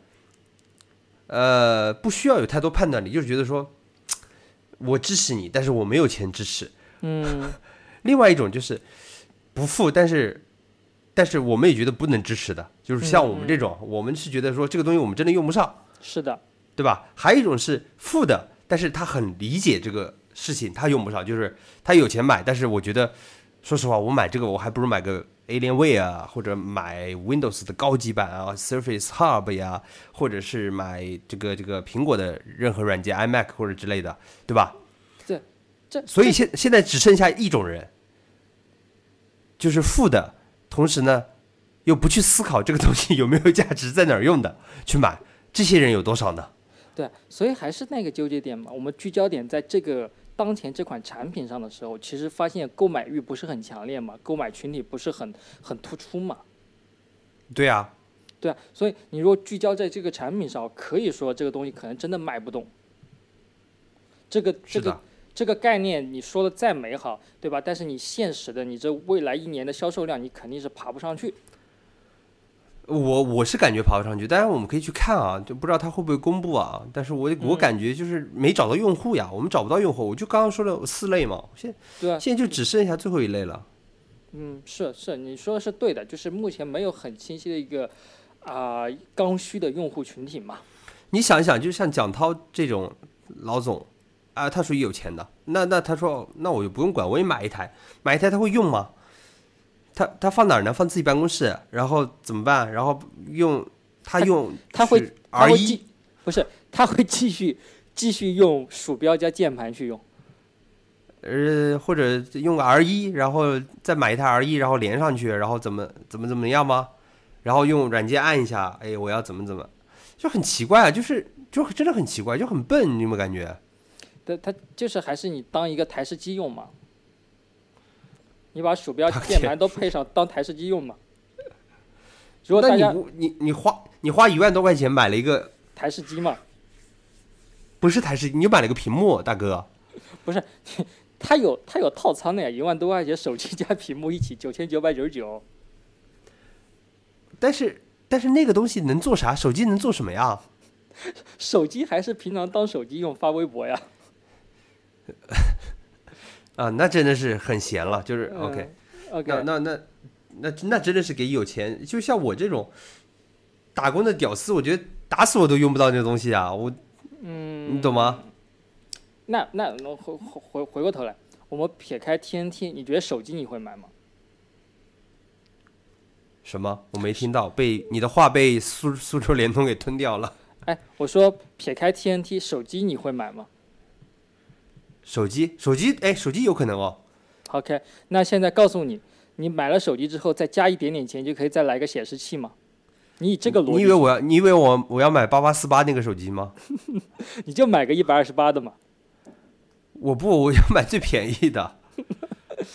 不需要有太多判断力，就是觉得说我支持你，但是我没有钱支持。另外一种就是不富，但是我们也觉得不能支持的，就是像我们这种，我们是觉得说这个东西我们真的用不上， 是的， 对吧？还有一种是富的，但是他很理解这个事情，他用不上，就是他有钱买，但是我觉得，说实话，我买这个我还不如买个 Alienware 啊，或者买 Windows 的高级版啊 ，Surface Hub 呀，或者是买这个苹果的任何软件 iMac 或者之类的，对吧？所以现在只剩下一种人，就是富的。同时呢，又不去思考这个东西有没有价值，在哪儿用的，去买，这些人有多少呢？ 对，所以还是那个纠结点嘛。我们聚焦点在这个当前这款产品上的时候，其实发现购买欲不是很强烈嘛，购买群体不是很突出嘛。 对啊， 对啊，所以你如果聚焦在这个产品上，可以说这个东西可能真的卖不动。这个概念你说的再美好，对吧？但是你现实的，你这未来1年的销售量，你肯定是爬不上去。 我是感觉爬不上去，当然我们可以去看啊，就不知道他会不会公布啊。但是我感觉就是没找到用户呀，我们找不到用户。我就刚刚说了4类嘛， 对啊， 现在就只剩下最后1类了。 是，你说的是对的，就是目前没有很清晰的一个刚需的用户群体嘛。 你想一想，就像蒋涛这种老总啊，他属于有钱的，那他说那我就不用管，我也买一台他会用吗？他放哪儿呢？放自己办公室，然后怎么办？然后他会 R1， 不是，他会继续用鼠标加键盘去用， 或者用个 R1，然后再买一台 R1，然后连上去，然后怎么样吗？然后用软件按一下，哎，我要怎么，就很奇怪啊，就真的很奇怪，就很笨，你有没有感觉？ 对，他就是还是你当一个台式机用嘛。你把鼠标键盘都配上当台式机用嘛？如果大家你花1万多块钱买了一个台式机嘛？ 不是台式机，你就买了个屏幕，大哥。 不是，它有套餐的呀，1万多块钱手机加屏幕一起9999。 但是那个东西能做啥？手机能做什么呀？ 手机还是平常当手机用，发微博呀。 啊，那真的是很闲了，就是 OK， 那真的是给有钱，就像我这种打工的屌丝，我觉得打死我都用不到那个东西啊，你懂吗？ 那回过头来，我们撇开 TNT， 你觉得手机你会买吗？ 什么？我没听到，你的话被苏州联通给吞掉了。 哎，我说撇开 TNT， 手机你会买吗？ 手机有可能哦。 OK， 那现在告诉你，你买了手机之后再加一点点钱，就可以再来个显示器吗？你以这个逻辑， 你以为我要买8848那个手机吗？ 你就买个128的嘛。 我要买最便宜的。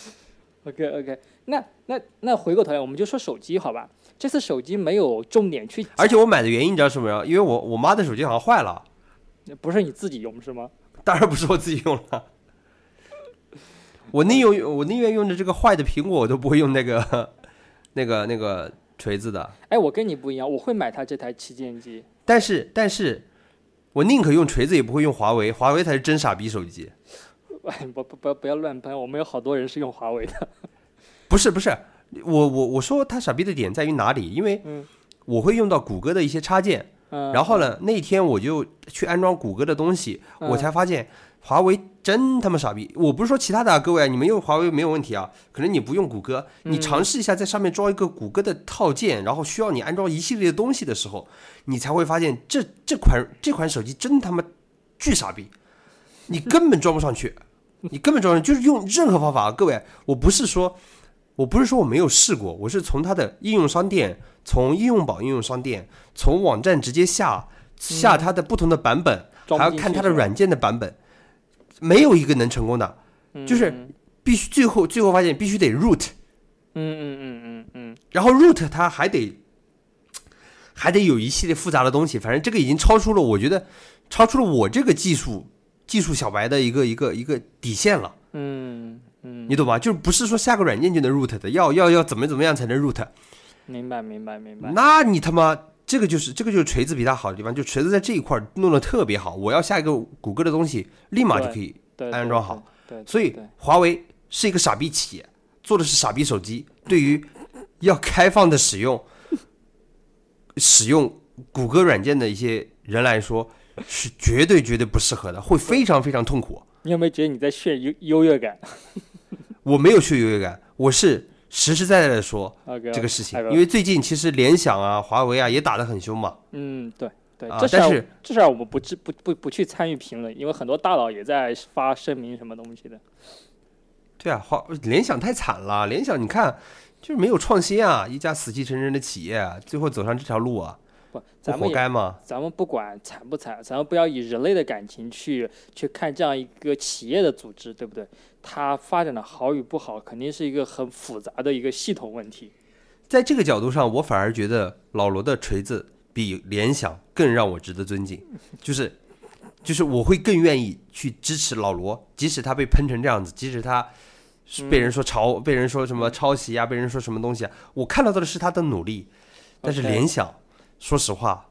OK，那回过头来，我们就说手机好吧？这次手机没有重点去讲， 而且我买的原因你知道什么呀？因为我妈的手机好像坏了。 不是你自己用是吗？ 当然不是我自己用了，我宁愿用着这个坏的苹果，我都不会用那个锤子的。 哎，我跟你不一样，我会买它这台旗舰机。 但是，我宁可用锤子，也不会用华为，华为才是真傻逼手机。 不要乱喷，我们有好多人是用华为的。 不是，我说它傻逼的点在于哪里？因为我会用到谷歌的一些插件，然后呢，那天我就去安装谷歌的东西，我才发现华为真他妈傻逼。我不是说其他的各位，你们用华为没有问题啊，可能你不用谷歌，你尝试一下在上面装一个谷歌的套件，然后需要你安装一系列的东西的时候，你才会发现这款手机真他妈巨傻逼，你根本装不上去。你根本就是用任何方法，各位，我不是说我没有试过，我是从它的应用商店，从应用宝应用商店，从网站直接下它的不同的版本，还要看它的软件的版本，没有一个能成功的，就是必须最后发现必须得 root， 然后 root 它还得有一系列复杂的东西，反正这个已经超出了我这个技术小白的一个底线了。你懂吗？就是不是说下个软件就能 root 的，要怎么样才能 root？ 明白。 那你他妈这个就是锤子比它好的地方，就锤子在这一块弄得特别好。我要下一个谷歌的东西，立马就可以安装好。所以华为是一个傻逼企业，做的是傻逼手机。对于要开放的使用谷歌软件的一些人来说，是绝对不适合的，会非常非常痛苦。 你有没有觉得你在炫优越感？ 我没有炫优越感，我是实在的说这个事情，因为最近其实联想啊、华为啊也打得很凶嘛。 对，这事儿我们不去参与评论，因为很多大佬也在发声明什么东西的。 对啊，联想太惨了，联想你看就是没有创新啊，一家死气沉沉的企业啊，最后走上这条路啊。 不活该吗？ 咱们不管惨不惨，咱们不要以人类的感情去看这样一个企业的组织，对不对？它发展的好与不好，肯定是一个很复杂的一个系统问题。 在这个角度上，我反而觉得老罗的锤子比联想更让我值得尊敬，就是我会更愿意去支持老罗，即使他被喷成这样子，即使他被人说被人说什么抄袭啊，被人说什么东西啊，我看到的是他的努力，但是联想。说实话，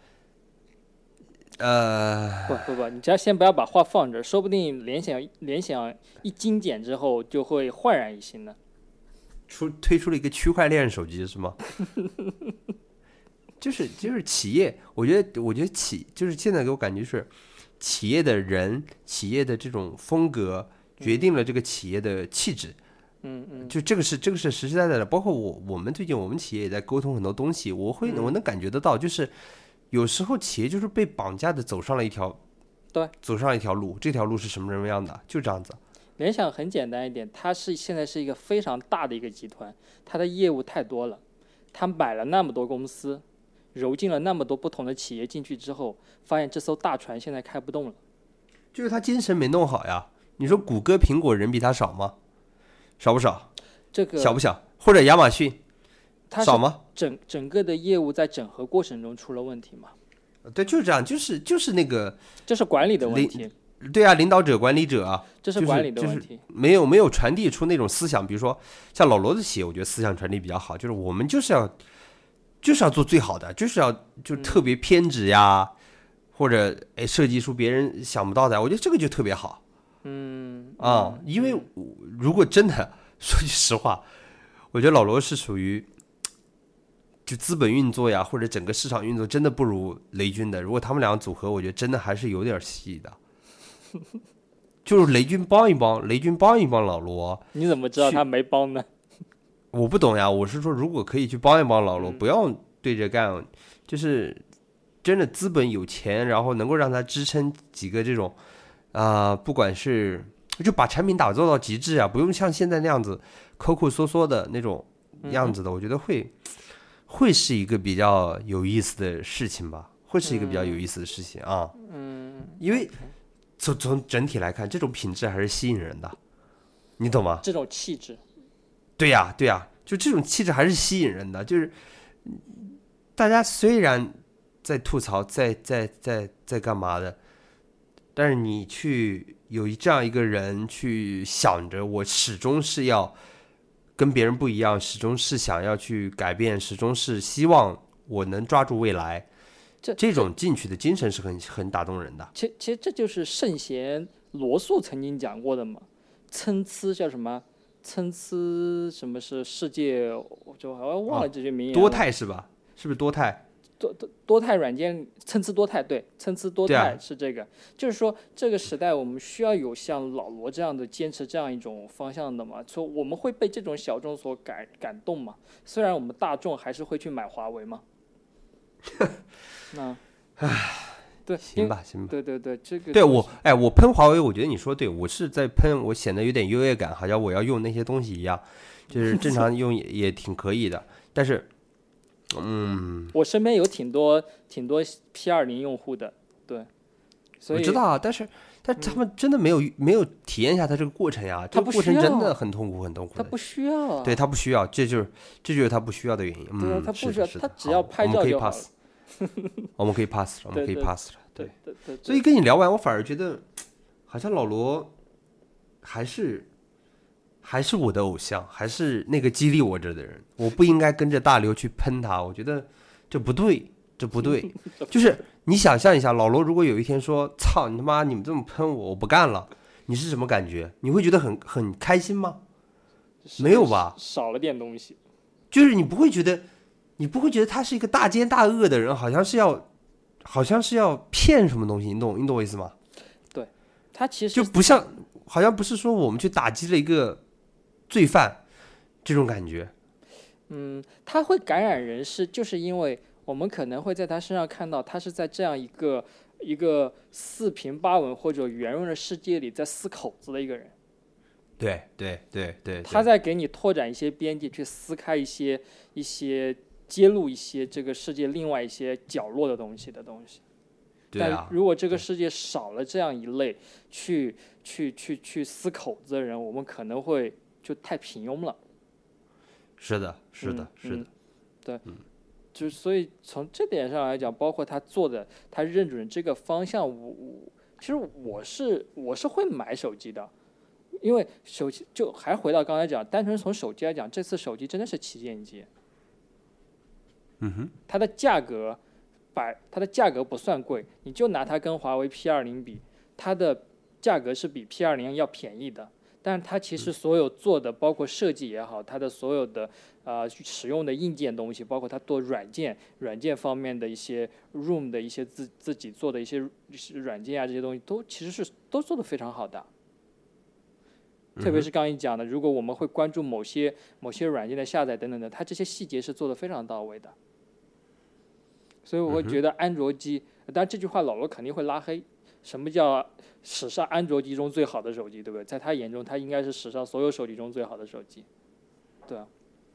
不，你只要先不要把话放这，说不定联想一精简之后就会焕然一新呢。 推出了一个区块链手机是吗？就是企业，我觉得就是现在给我感觉是企业的人、企业的这种风格决定了这个企业的气质。就这个是实在的，包括我们最近我们企业也在沟通很多东西，我能感觉得到，就是有时候企业就是被绑架的走上了一条路，这条路是什么样的，就这样子。 联想很简单一点，它现在是一个非常大的一个集团，它的业务太多了，它买了那么多公司，揉进了那么多不同的企业进去之后，发现这艘大船现在开不动了， 就是他精神没弄好呀。你说谷歌、苹果人比他少吗？少不少？ 这个小不小？或者亚马逊少吗？ 整个的业务在整合过程中出了问题嘛？ 对，就是这样，就是那个， 这是管理的问题。 对啊，领导者、管理者啊， 这是管理的问题， 没有传递出那种思想。比如说像老罗的企业，我觉得思想传递比较好，就是我们就是要做最好的，就特别偏执呀，或者设计出别人想不到的，我觉得这个就特别好。因为如果真的说句实话，我觉得老罗是属于就资本运作呀，或者整个市场运作真的不如雷军的。如果他们两个组合，我觉得真的还是有点戏的。就是雷军帮一帮老罗。 你怎么知道他没帮呢？ 我不懂呀，我是说如果可以去帮一帮老罗，不要对着干，就是真的资本有钱，然后能够让他支撑几个这种不管是就把产品打造到极致啊，不用像现在那样子抠抠缩缩的那种样子的，我觉得会是一个比较有意思的事情吧，会是一个比较有意思的事情啊。因为从整体来看，这种品质还是吸引人的，你懂吗？ 这种气质， 对呀，对呀，就这种气质还是吸引人的。就是大家虽然在吐槽，在干嘛的，但是你去有这样一个人去想着，我始终是要跟别人不一样，始终是想要去改变，始终是希望我能抓住未来。这种进取的精神是很打动人的。 其实这就是圣贤罗素曾经讲过的嘛，参差叫什么？参差什么是世界？我就好像忘了这句名言了。 多态是吧？是不是多态？ 多态软件，参差多态，对，参差多态是这个。就是说，这个时代我们需要有像老罗这样的坚持这样一种方向的嘛，说我们会被这种小众所感动嘛。虽然我们大众还是会去买华为嘛。那，对， 行吧， 对，这个对我喷华为，我觉得你说对，我是在喷，我显得有点优越感，好像我要用那些东西一样，就是正常用也挺可以的，但是， 我身边有挺多 P20 用户的，对，所以我知道啊，但他们真的没有体验一下它这个过程呀，这个过程真的很痛苦，很痛苦。 他不需要啊， 对他不需要，这就是他不需要的原因。 对啊，他不需要，他只要拍照就好了。 我们可以 pass 了，我们可以 pass 了。 对， 所以跟你聊完，我反而觉得好像老罗还是我的偶像，还是那个激励我的人。我不应该跟着大刘去喷他，我觉得这不对。就是你想象一下，老罗如果有一天说：“操你他妈，你们这么喷我，我不干了。”你是什么感觉？你会觉得很开心吗？没有吧？ 少了点东西。 就是你不会觉得他是一个大奸大恶的人，好像是要骗什么东西，你懂我意思吗？ 对，他其实就不像，好像不是说我们去打击了一个罪犯这种感觉。 他会感染人就是因为我们可能会在他身上看到他是在这样一个四平八稳或者圆润的世界里在撕口子的一个人。 对， 他在给你拓展一些边界，去撕开一些揭露一些这个世界另外一些角落的东西。 对啊， 但如果这个世界少了这样一类去撕口子的人，我们可能会就太平庸了。是的。对，就是所以从这点上来讲，包括他做的，他认准这个方向，其实我是会买手机的。因为手机就还回到刚才讲，单纯从手机来讲，这次手机真的是旗舰机。它的价格不算贵，你就拿它跟华为 P20 比，它的价格是比 P20 要便宜的。但是它其实所有做的，包括设计也好，它的所有的使用的硬件东西，包括它做软件方面的一些 ROM 的一些自己做的一些软件啊，这些东西其实是都做得非常好的。特别是刚才讲的，如果我们会关注某些软件的下载等等的，它这些细节是做得非常到位的。所以我会觉得安卓机，当然这句话老罗肯定会拉黑。什么叫史上安卓机中最好的手机，对不对？在他眼中，它应该是史上所有手机中最好的手机，对啊。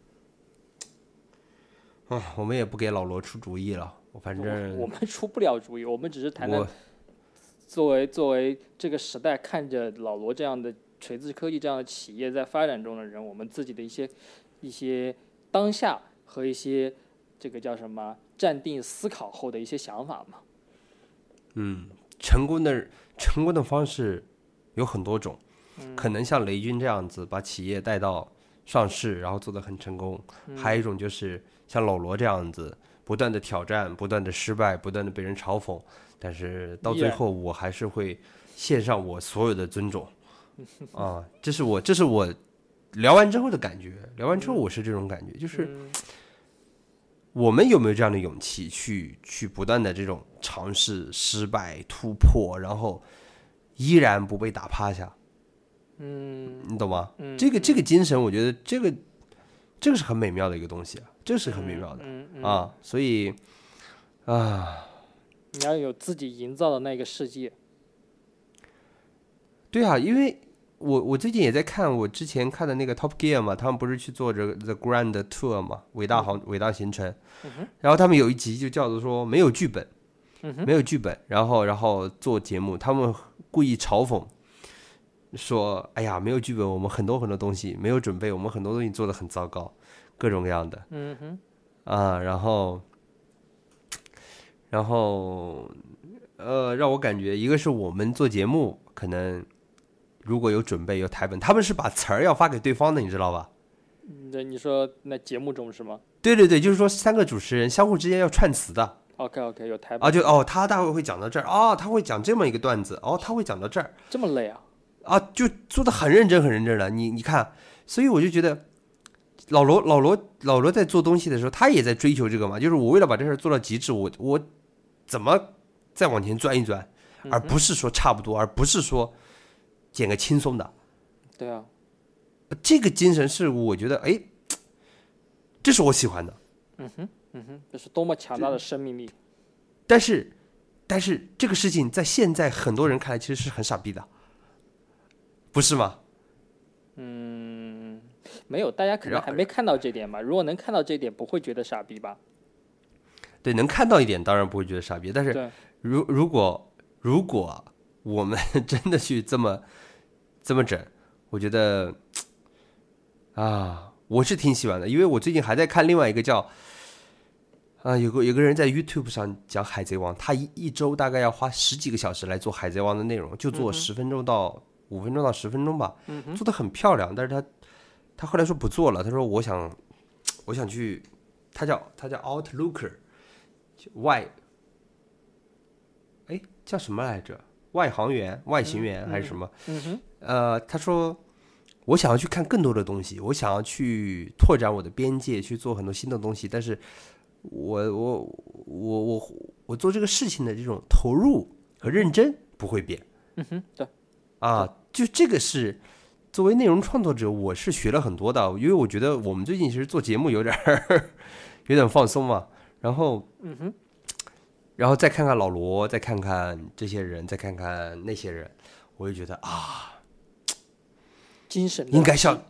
我们也不给老罗出主意了，反正我们出不了主意，我们只是谈谈作为这个时代看着老罗这样的锤子科技这样的企业在发展中的人，我们自己的一些当下和一些这个叫什么站定思考后的一些想法嘛。 成功的方式有很多种，可能像雷军这样子把企业带到上市，然后做得很成功，还有一种就是像老罗这样子不断的挑战，不断的失败，不断的被人嘲讽，但是到最后我还是会献上我所有的尊重。这是我聊完之后的感觉。聊完之后我是这种感觉，就是我们有没有这样的勇气去不断的这种尝试、失败、突破，然后依然不被打趴下？你懂吗？这个精神，我觉得这个是很美妙的一个东西啊，这是很美妙的所以你要有自己营造的那个世界。 对啊，因为我最近也在看我之前看的那个 Top Gear 嘛，他们不是去做这个 The Grand Tour 嘛，伟大行程，然后他们有一集就叫做说没有剧本，然后做节目，他们故意嘲讽说，哎呀，没有剧本，我们很多很多东西没有准备，我们很多东西做得很糟糕，各种各样的。然后让我感觉一个是我们做节目可能如果有准备有台本，他们是把词儿要发给对方的，你知道吧？ 对，你说那节目中是吗？ 对对对，就是说3个主持人相互之间要串词的。 OK， 有台本啊，他大概会讲到这儿，他会讲这么一个段子，他会讲到这儿， 这么累啊？ 就做的很认真很认真了。你看，所以我就觉得老罗在做东西的时候，他也在追求这个嘛，就是我为了把这事做到极致，我怎么再往前钻一钻，而不是说差不多，而不是说捡个轻松的。 对啊， 这个精神是我觉得，这是我喜欢的。 这是多么强大的生命力。 但是这个事情在现在很多人看来其实是很傻逼的，不是吗？ 没有，大家可能还没看到这点吧。如果能看到这点，不会觉得傻逼吧？ 对，能看到一点，当然不会觉得傻逼。但是如果我们真的去这么整，我觉得我是挺喜欢的，因为我最近还在看另外一个叫有个人在 YouTube 上讲海贼王，他一周大概要花10几个小时来做海贼王的内容，就做10分钟到5分钟到10分钟吧，做得很漂亮。但是他后来说不做了，他说我想去，他叫 Outlooker， 叫什么来着？外行员、外行员还是什么？他说我想要去看更多的东西，我想要去拓展我的边界，去做很多新的东西，但是我做这个事情的这种投入和认真不会变。 对就这个是作为内容创作者，我是学了很多的，因为我觉得我们最近其实做节目有点放松嘛，然后再看看老罗，再看看这些人，再看看那些人，我就觉得精神应该向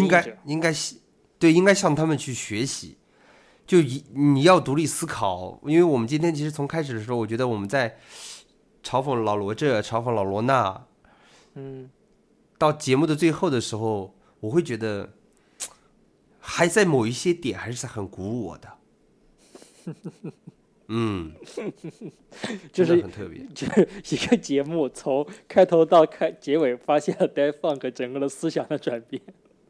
他们去学习。就你要独立思考，因为我们今天其实从开始的时候，我觉得我们在嘲讽老罗这，嘲讽老罗那，到节目的最后的时候，我会觉得还在某一些点还是很鼓舞我的。 就是很特别， 就是一个节目从开头到结尾，发现了 Daft Punk 整个的思想的转变。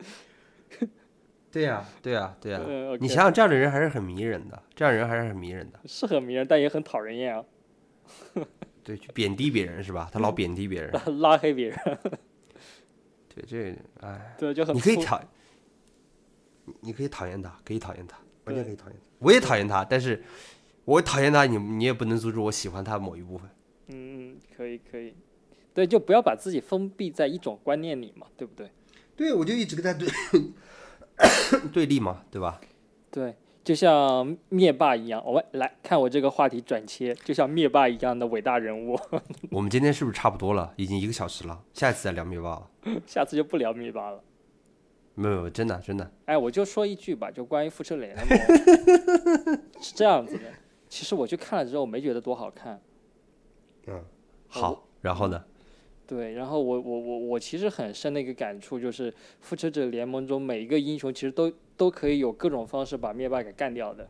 对呀，你想想，这样的人还是很迷人的， 是很迷人，但也很讨人厌啊。 对，去贬低别人是吧？他老贬低别人， 拉黑别人。 对，这对，就很你可以讨厌他，完全可以讨厌他。我也讨厌他，但是我讨厌他，你也不能阻止我喜欢他某一部分。 可以，对，就不要把自己封闭在一种观念里嘛，对不对？ 对，我就一直跟他对立嘛，对吧？ 对，就像灭霸一样，我们来看我这个话题转切，就像灭霸一样的伟大人物。 我们今天是不是差不多了？已经1个小时了，下一次再聊灭霸了。 下次就不聊灭霸了。 没有，真的。 我就说一句吧，就关于复仇者联盟是这样子的。其实我去看了之后，没觉得多好看。 好，然后呢？ 对，然后我其实很深的一个感触就是，复仇者联盟中每一个英雄其实都可以有各种方式把灭霸给干掉的，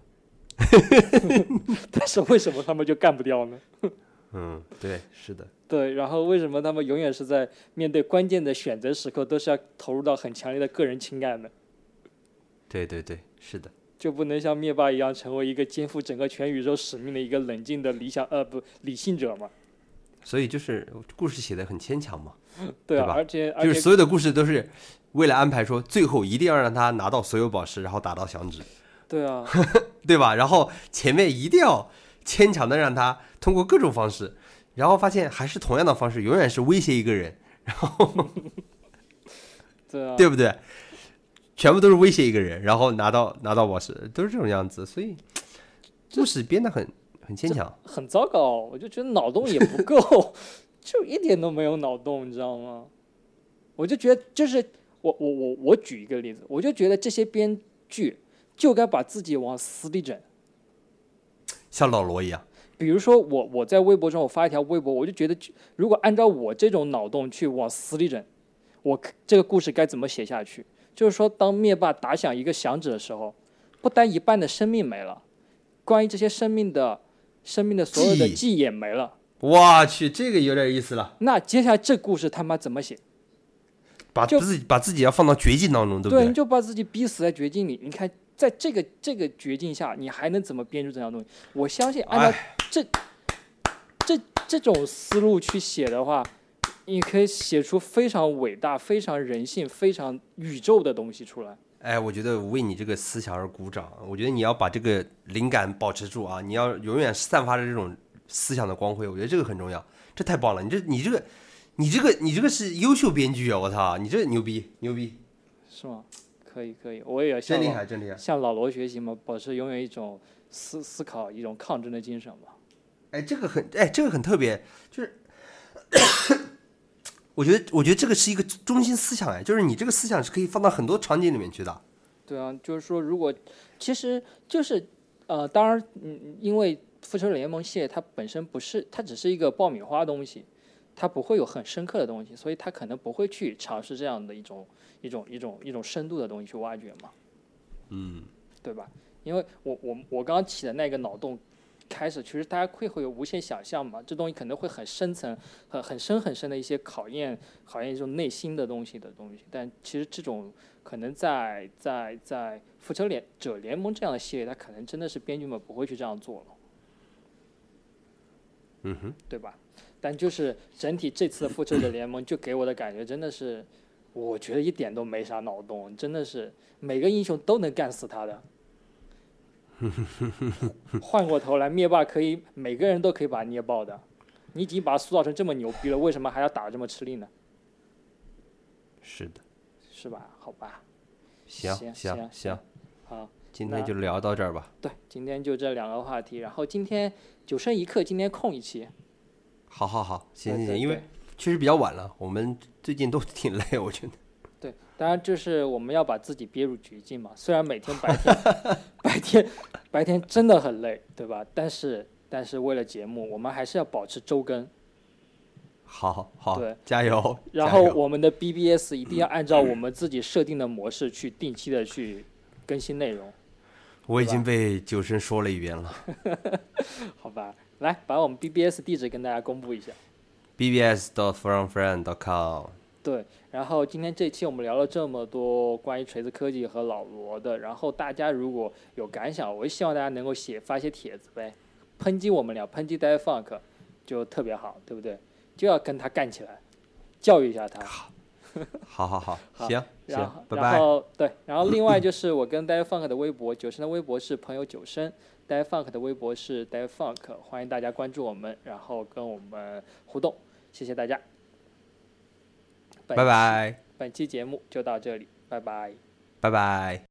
但是为什么他们就干不掉呢？ 对，是的。 对，然后为什么他们永远是在面对关键的选择时刻都是要投入到很强烈的个人情感的？ 对，是的。 就不能像灭霸一样成为一个肩负整个全宇宙使命的一个冷静的理性者吗？ 所以就是故事写得很牵强嘛， 对吧？ 而且就是所有的故事都是为了安排说最后一定要让他拿到所有宝石，然后打到响指。 对啊， 对吧？然后前面一定要牵强的让他通过各种方式，然后发现还是同样的方式，永远是威胁一个人，然后对啊， 对不对？全部都是威胁一个人，然后拿到宝石，都是这种样子，所以故事编得很牵强， 很糟糕。我就觉得脑洞也不够，就一点都没有脑洞，你知道吗？我就觉得，就是我举一个例子，我就觉得这些编剧就该把自己往死里整， 像老罗一样。 比如说我在微博上我发一条微博，我就觉得如果按照我这种脑洞去往死里整， 这个故事该怎么写下去？就是说，当灭霸打响一个响指的时候，不单一半的生命没了，关于这些生命的所有的记忆也没了。 我去，这个有点意思了。 那接下来这故事他妈怎么写？ 把自己要放到绝境当中，对不对？ 对，你就把自己逼死在绝境里。你看，在这个绝境下，你还能怎么编出这样东西？我相信，按照这种思路去写的话，你可以写出非常伟大、非常人性、非常宇宙的东西出来。 哎，我觉得为你这个思想而鼓掌。我觉得你要把这个灵感保持住啊，你要永远散发着这种思想的光辉。我觉得这个很重要，这太棒了。你这个是优秀编剧啊！我操，你这牛逼， 是吗？可以，我也要真厉害， 向老罗学习嘛，保持永远一种思考、一种抗争的精神嘛。 这个很特别，就是我觉得这个是一个中心思想，就是你这个思想是可以放到很多场景里面去的。 对啊，就是说，如果其实就是当然，因为复仇者联盟系列它本身不是，它只是一个爆米花东西，它不会有很深刻的东西，所以它可能不会去尝试这样的一种深度的东西去挖掘嘛。对吧？因为我刚刚起的那个脑洞开始，其实大家会有无限想象嘛，这东西可能会很深层、很深的一些考验一种内心的东西，但其实这种可能在复仇者联盟这样的系列，它可能真的是编剧们不会去这样做了。对吧？但就是整体这次的复仇者联盟就给我的感觉真的是，我觉得一点都没啥脑洞，真的是每个英雄都能干死他的。换过头来，灭霸每个人都可以把他捏爆的。你已经把他塑造成这么牛逼了，为什么还要打得这么吃力呢？ 是的， 是吧？好吧。 行， 好， 今天就聊到这儿吧。 对，今天就这2个话题，然后今天9声一刻，今天空一期。 好，行，因为确实比较晚了，我们最近都挺累，我觉得。 对，当然就是我们要把自己憋入绝境嘛。虽然每天白天真的很累，对吧？但是为了节目，我们还是要保持周更。 好， 对， 加油。 然后我们的 BBS 一定要按照我们自己设定的模式去定期的去更新内容。 我已经被9声说了一遍了。 好吧，来把我们 BBS 地址跟大家公布一下。 bbs.fromfriend.com。 对，然后今天这期我们聊了这么多关于锤子科技和老罗的，然后大家如果有感想，我也希望大家能够发些帖子呗，抨击我们俩，抨击 Daft Funk 就特别好，对不对？就要跟他干起来，教育一下他。 好，行，拜拜。 然后对，然后另外就是我跟 Daft Funk 的微博，9声的微博是朋友9声，Daft Funk 的微博是 Daft Funk， 欢迎大家关注我们，然后跟我们互动，谢谢大家。 拜拜。 本期节目就到这里，拜拜。 拜拜。